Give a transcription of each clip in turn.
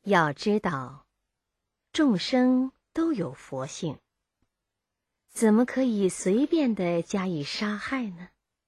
要知道，众生都有佛性，怎么可以随便地加以杀害呢？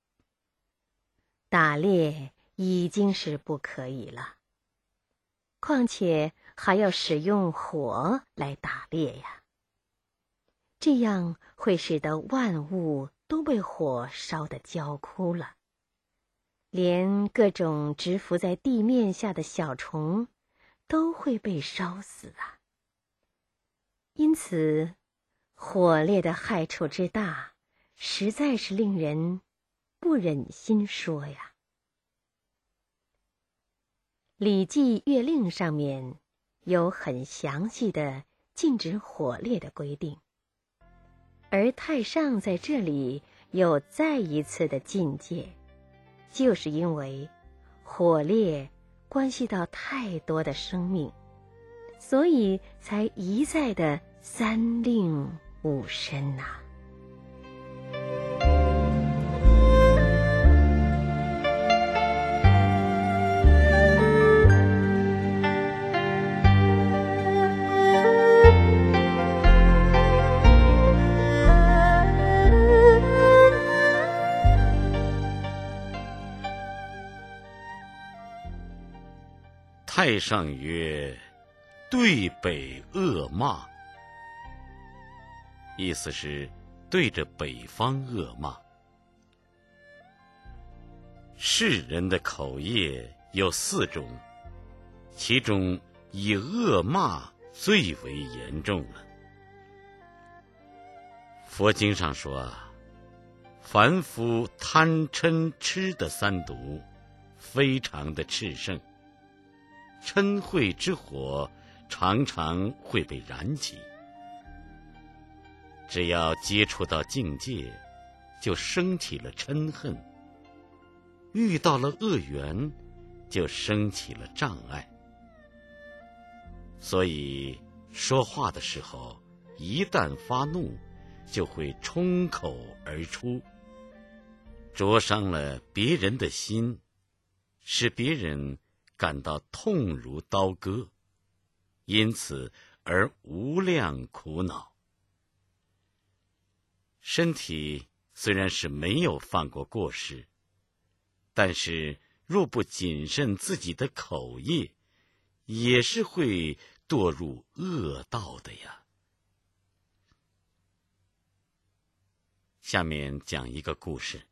打猎已经是不可以了，况且还要使用火来打猎呀，这样会使得万物都被火烧得焦枯了，连各种蛰伏在地面下的小虫都会被烧死啊。因此，火猎的害处之大，实在是令人不忍心说呀。《礼记乐令》上面有很详细的禁止火猎的规定，而太上在这里又再一次的禁戒，就是因为火猎关系到太多的生命，所以才一再的三令五申呐。 太上曰：对北恶骂，意思是对着北方恶骂。世人的口业有4种，其中以恶骂最为严重了。佛经上说啊，凡夫贪嗔痴的3毒非常的炽盛，嗔恚之火常常会被燃起，只要接触到境界，就升起了嗔恨，遇到了恶缘，就升起了障碍。所以说话的时候，一旦发怒，就会冲口而出，灼伤了别人的心，使别人感到痛如刀割，因此而无量苦恼。身体虽然是没有犯过过失，但是若不谨慎自己的口业，也是会堕入恶道的呀。下面讲一个故事，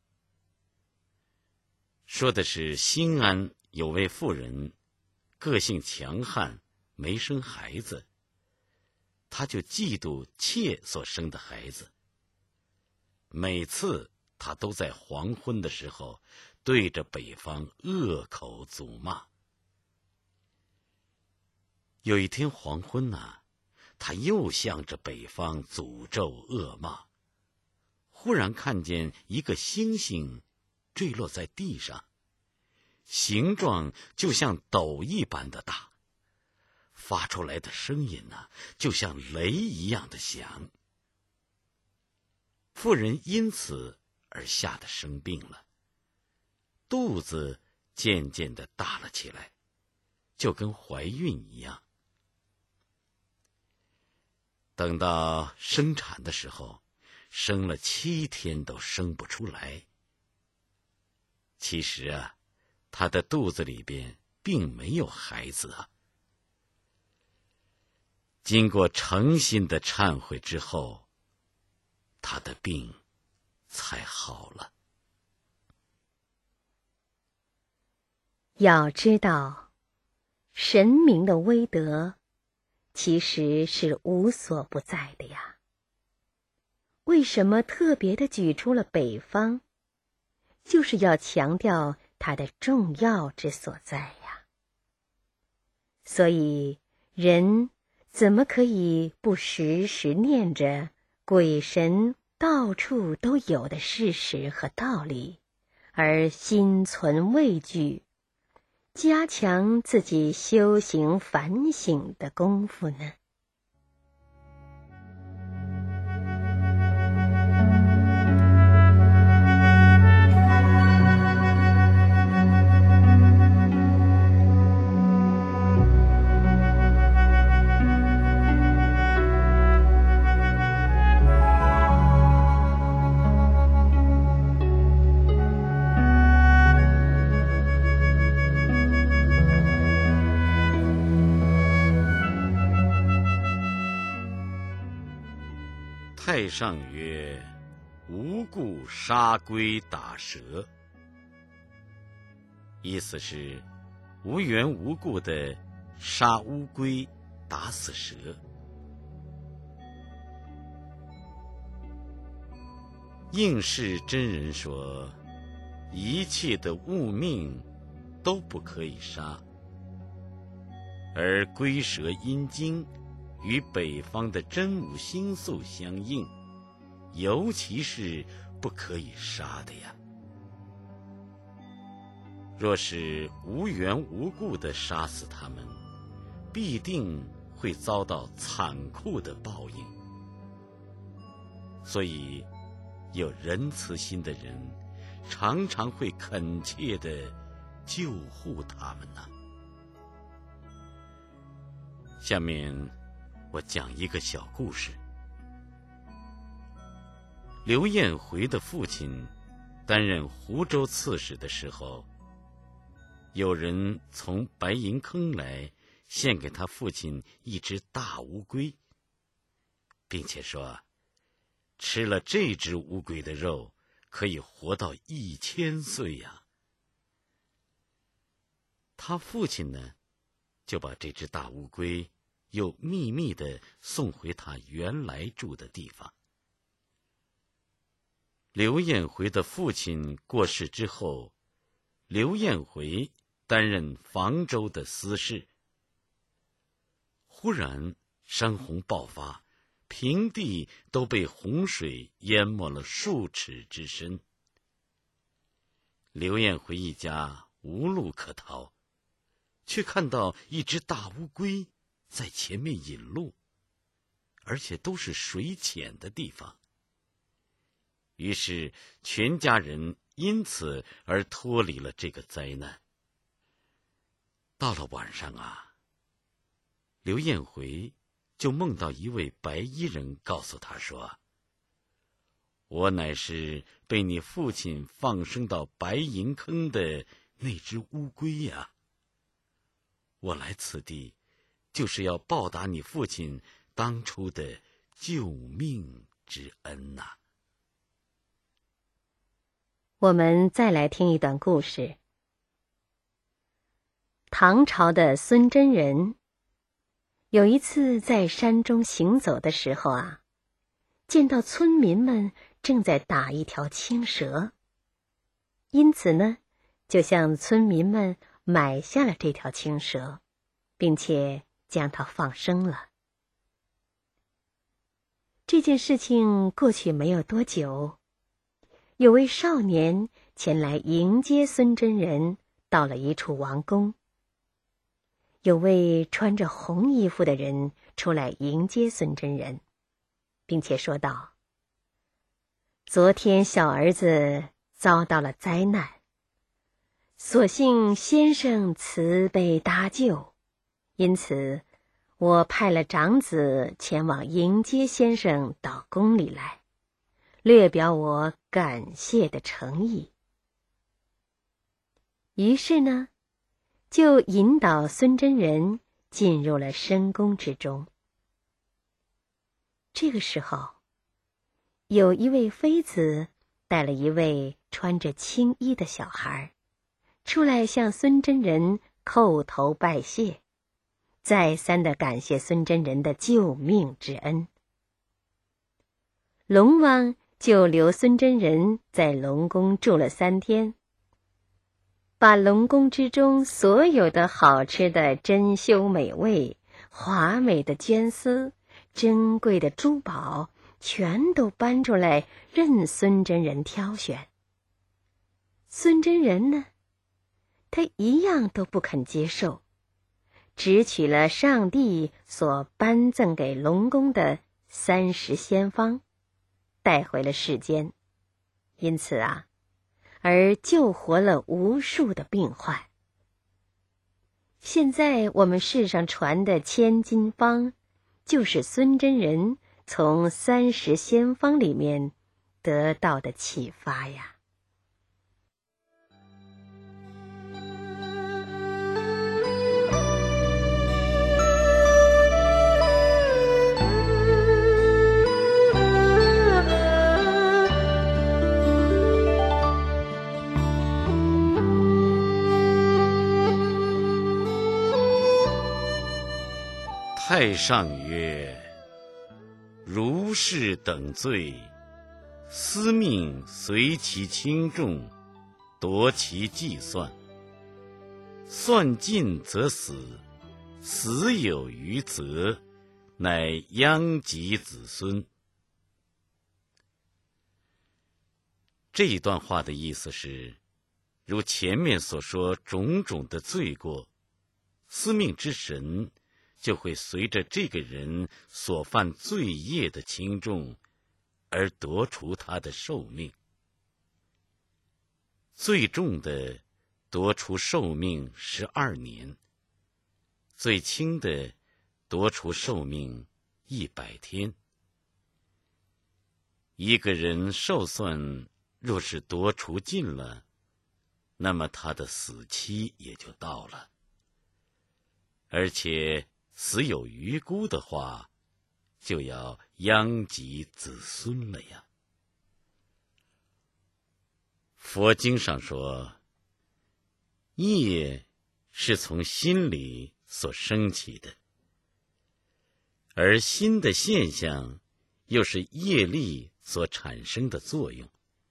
说的是新安有位妇人，个性强悍，没生孩子，她就嫉妒妾所生的孩子。每次她都在黄昏的时候对着北方恶口诅骂。有一天黄昏啊，她又向着北方诅咒恶骂，忽然看见一个星星坠落在地上，形状就像斗一般的大，发出来的声音呢，就像雷一样的响。妇人因此而吓得生病了，肚子渐渐地大了起来，就跟怀孕一样。等到生产的时候，生了7天都生不出来。其实啊，她的肚子里边并没有孩子啊。经过诚心的忏悔之后，她的病才好了。 要知道，神明的威德其实是无所不在的呀。为什么特别的举出了北方？就是要强调它的重要之所在呀。所以人怎么可以不时时念着鬼神到处都有的事实和道理，而心存畏惧，加强自己修行反省的功夫呢？ 太上曰：无故杀龟打蛇。意思是无缘无故的杀乌龟打死蛇。应世真人说，一切的物命都不可以杀，而龟蛇阴经与北方的真武星宿相应，尤其是不可以杀的呀。若是无缘无故地杀死它们，必定会遭到残酷的报应。所以有仁慈心的人常常会恳切地救护他们呢。下面我讲一个小故事。刘彦回的父亲担任湖州刺史的时候，有人从白银坑来献给他父亲一只大乌龟，并且说吃了这只乌龟的肉可以活到1000岁呀。他父亲呢，就把这只大乌龟又秘密地送回他原来住的地方。刘彦回的父亲过世之后，刘彦回担任房州的司事。忽然山洪爆发，平地都被洪水淹没了数尺之深。刘彦回一家无路可逃，却看到一只大乌龟在前面引路，而且都是水浅的地方。于是全家人因此而脱离了这个灾难。到了晚上啊，刘彦回就梦到一位白衣人告诉他说，我乃是被你父亲放生到白银坑的那只乌龟呀。我来此地就是要报答你父亲当初的救命之恩呐。 我们再来听一段故事。唐朝的孙真人有一次在山中行走的时候啊，见到村民们正在打一条青蛇，因此呢，就向村民们买下了这条青蛇，并且将它放生了。这件事情过去没有多久，有位少年前来迎接孙真人，到了一处王宫。有位穿着红衣服的人出来迎接孙真人，并且说道：昨天小儿子遭到了灾难，所幸先生慈悲搭救，因此我派了长子前往迎接先生到宫里来，略表我感谢的诚意。于是呢，就引导孙真人进入了深宫之中。这个时候，有一位妃子带了一位穿着青衣的小孩出来向孙真人叩头拜谢，再三地感谢孙真人的救命之恩。龙王就留孙真人在龙宫住了3天，把龙宫之中所有的好吃的珍馐美味、华美的绢丝、珍贵的珠宝，全都搬出来任孙真人挑选。孙真人呢，他一样都不肯接受，只取了上帝所颁赠给龙宫的30仙方，带回了世间。因此啊，而救活了无数的病患。现在我们世上传的千金方，就是孙真人从30仙方里面得到的启发呀。 太上曰：如是等罪，司命随其轻重，夺其计算。算尽则死，死有余则，乃殃及子孙。这一段话的意思是，如前面所说种种的罪过，司命之神就会随着这个人所犯罪业的轻重而夺除他的寿命。最重的夺除寿命12年，最轻的夺除寿命100天。一个人寿算若是夺除尽了，那么他的死期也就到了。而且死有余辜的话，就要殃及子孙了呀。佛经上说，业是从心里所升起的，而心的现象又是业力所产生的作用。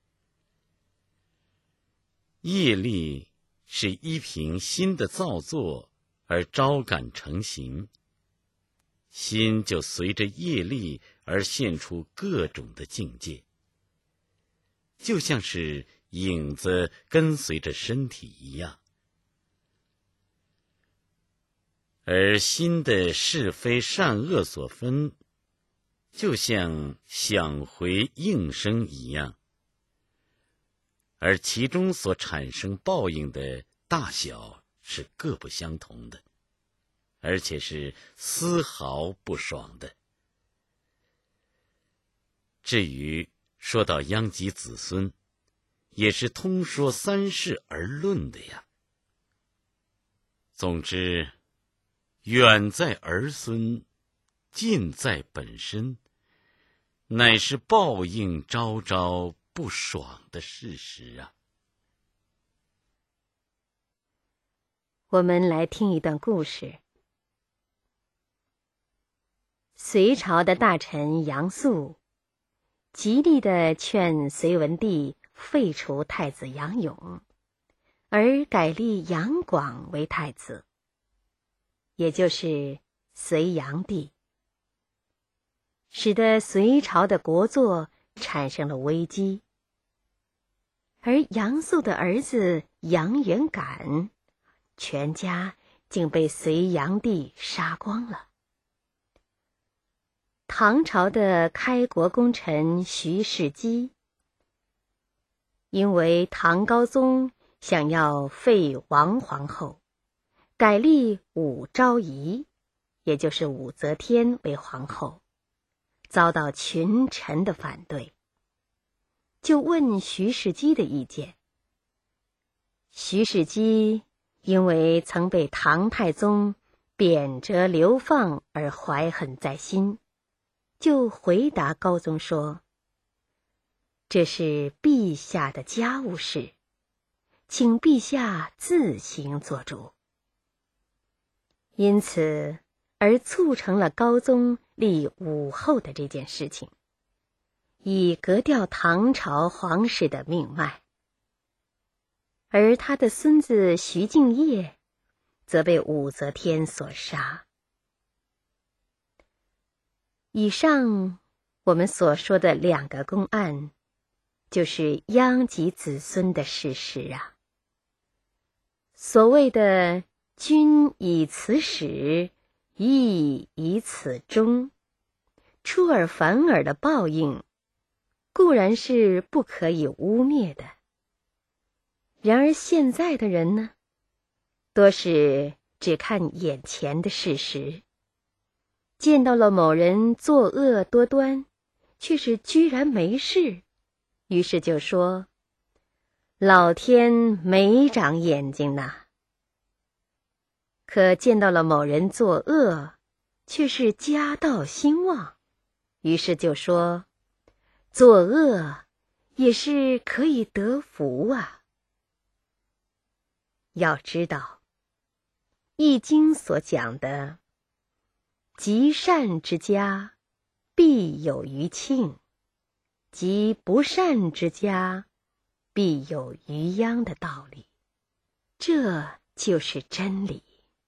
业力是依凭心的造作而招感成形，心就随着业力而现出各种的境界，就像是影子跟随着身体一样。而心的是非善恶所分，就像响回应声一样，而其中所产生报应的大小是各不相同的，而且是丝毫不爽的。至于说到殃及子孙，也是通说三世而论的呀。总之，远在儿孙，近在本身，乃是报应昭昭不爽的事实啊。 我们来听一段故事。隋朝的大臣杨素极力地劝隋文帝废除太子杨勇，而改立杨广为太子，也就是隋炀帝，使得隋朝的国祚产生了危机。而杨素的儿子杨元感，全家竟被隋炀帝杀光了。唐朝的开国功臣徐世基，因为唐高宗想要废王皇后，改立武昭仪，也就是武则天为皇后，遭到群臣的反对，就问徐世基的意见。徐世基因为曾被唐太宗贬谪流放而怀恨在心，就回答高宗说：这是陛下的家务事，请陛下自行做主。因此而促成了高宗立武后的这件事情，以革掉唐朝皇室的命脉。而他的孙子徐敬业则被武则天所杀。以上我们所说的2个公案，就是殃及子孙的事实啊。所谓的君以此始，义以此终，出尔反尔的报应，固然是不可以污蔑的。然而现在的人呢，多是只看眼前的事实，见到了某人作恶多端，却是居然没事，于是就说：老天没长眼睛呐。可见到了某人作恶，却是家道兴旺，于是就说：作恶也是可以得福啊。要知道，《易经》所讲的积善之家，必有余庆；积不善之家，必有余殃的道理。这就是真理。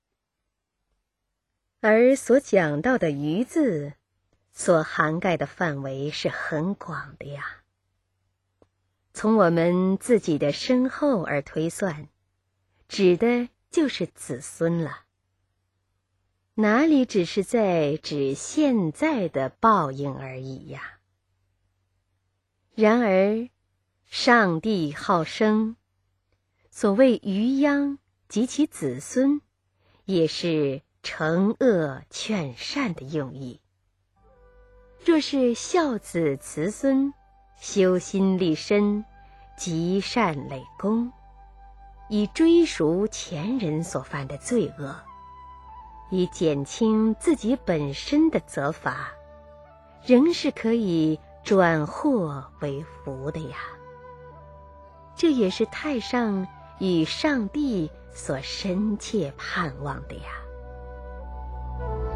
而所讲到的余字，所涵盖的范围是很广的呀。从我们自己的身后而推算，指的就是子孙了。哪里只是在指现在的报应而已呀？然而，上帝好生，所谓余殃及其子孙，也是惩恶劝善的用意。若是孝子慈孙，修心立身，积善累功，以追赎前人所犯的罪恶，以减轻自己本身的责罚，仍是可以转祸为福的呀。这也是太上与上帝所深切盼望的呀。